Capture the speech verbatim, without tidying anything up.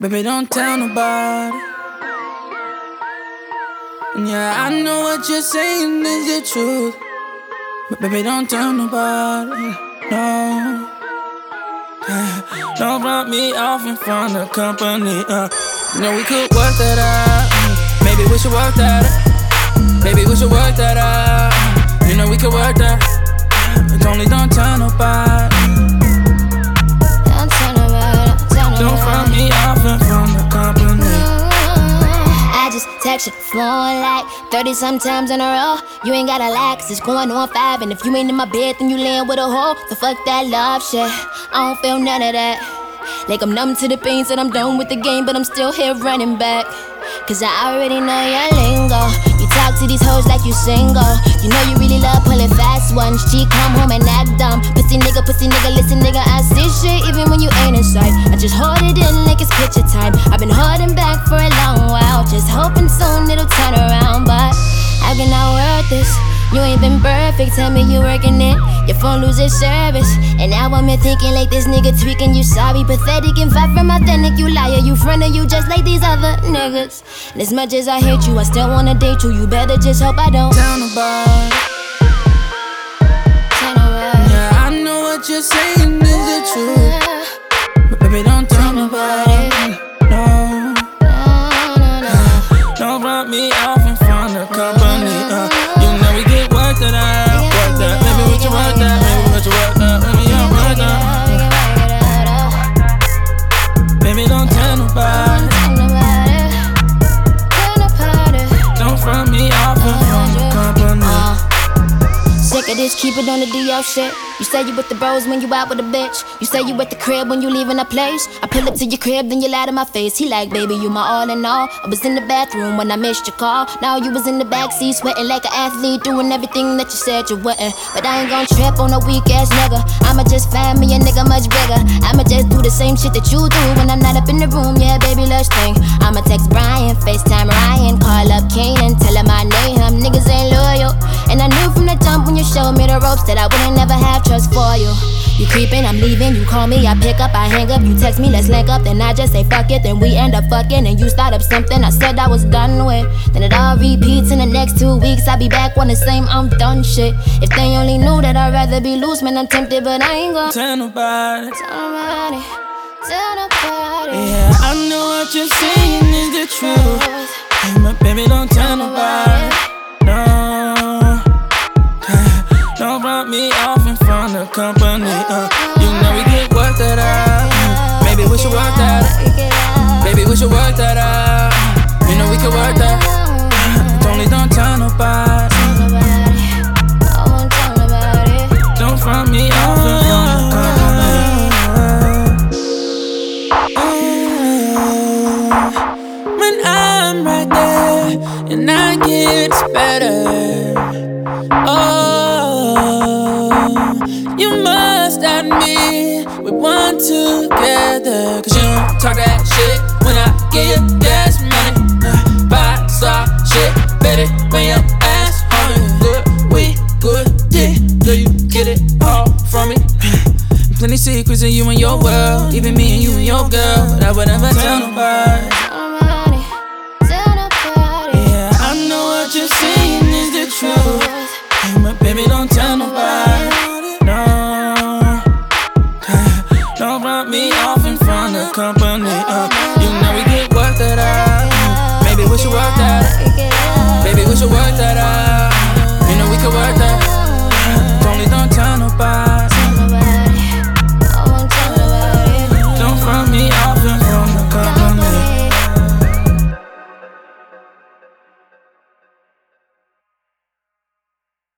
Baby, don't tell nobody. Yeah, I know what you're saying is the truth, but baby, don't tell nobody. No, don't rub me off in front of company. Uh, you know we could work that out. Maybe we should work that out. Maybe we should work that out. You know we could work that. But only don't tell nobody. Don't tell nobody. Tell nobody. Don't rub me off in front of company. I just text your phone like thirty sometimes in a row. You ain't gotta lie, cause it's going on five. And if you ain't in my bed, then you layin' with a hoe. So fuck that love shit, I don't feel none of that. Like I'm numb to the pain, said I'm done with the game, but I'm still here running back. Cause I already know your lingo. You talk to these hoes like you single. You know you really love pulling fast ones. She come home and act dumb. Pussy nigga, pussy nigga, listen nigga, I see shit even when you ain't in sight. I just hold it in like it's picture time. I've been holding back for a long while, just hoping soon it'll turn around. But how can I word this? You ain't been perfect, tell me you working it. Your phone loses service, and now I'm here thinking like this nigga tweaking. You sorry, pathetic, and far from authentic. You liar, you friend of you just like these other niggas. And as much as I hate you, I still wanna date you. You better just hope I don't tell nobody. Tell nobody. Yeah, I know what you're saying is the truth, but baby, don't tell nobody. No, No, no, no. don't rub me off in front of company. Uh, you know we get work that out, work that. Maybe we should work that, maybe we should work that, maybe you work that. Baby, don't tell nobody. Don't rub me off in front of company. Sick of this, keep it on the D L shit. You say you with the bros when you out with a bitch. You say you at the crib when you leaving a place. I pull up to your crib, then you lie to my face. He like, baby, you my all in all. I was in the bathroom when I missed your call. Now you was in the backseat, sweating like an athlete, doing everything that you said you wouldn't. But I ain't gon' trip on a weak ass nigga. I'ma just find me a nigga much bigger. I'ma just do the same shit that you do when I'm not up in the room. Yeah, baby, let's think. I'ma text Brian, FaceTime Ryan, call up Kanan, tell him I name him. Niggas ain't loyal, and I knew from the jump when you showed me the ropes that I wouldn't never have trust for you. You creepin', I'm leaving, you call me, I pick up, I hang up, you text me, let's link up, then I just say fuck it, then we end up fucking, and you start up something I said I was done with. Then it all repeats in the next two weeks, I'll be back on the same I'm done shit. If they only knew that I'd rather be loose, man, I'm tempted, but I ain't gon' tell nobody. Tell nobody, tell nobody. Yeah, I know what you're saying is the truth, but baby, don't tell nobody. No, don't rub me off in front of company. Uh, you know we get work that out. Maybe we should work that out. Maybe we should work that out. You know we could work that. But only don't tell nobody. I won't tell nobody. Don't rub me off in front of company. When I'm right there and I get better. Oh, you must admit we want together. Cause you don't talk that shit when I give you gas money. uh, Five star shit, better when your ass hungry. Good, we good, yeah, girl, you get it all from me. Plenty secrets in you and your world, even me and you and your girl, but I would never tell nobody. Tell nobody. Yeah, I know what you're saying is the truth, but baby, don't tell nobody. No, don't rub me off in front of company. Uh, you know we get work that out. Maybe we should work that out. Maybe we should work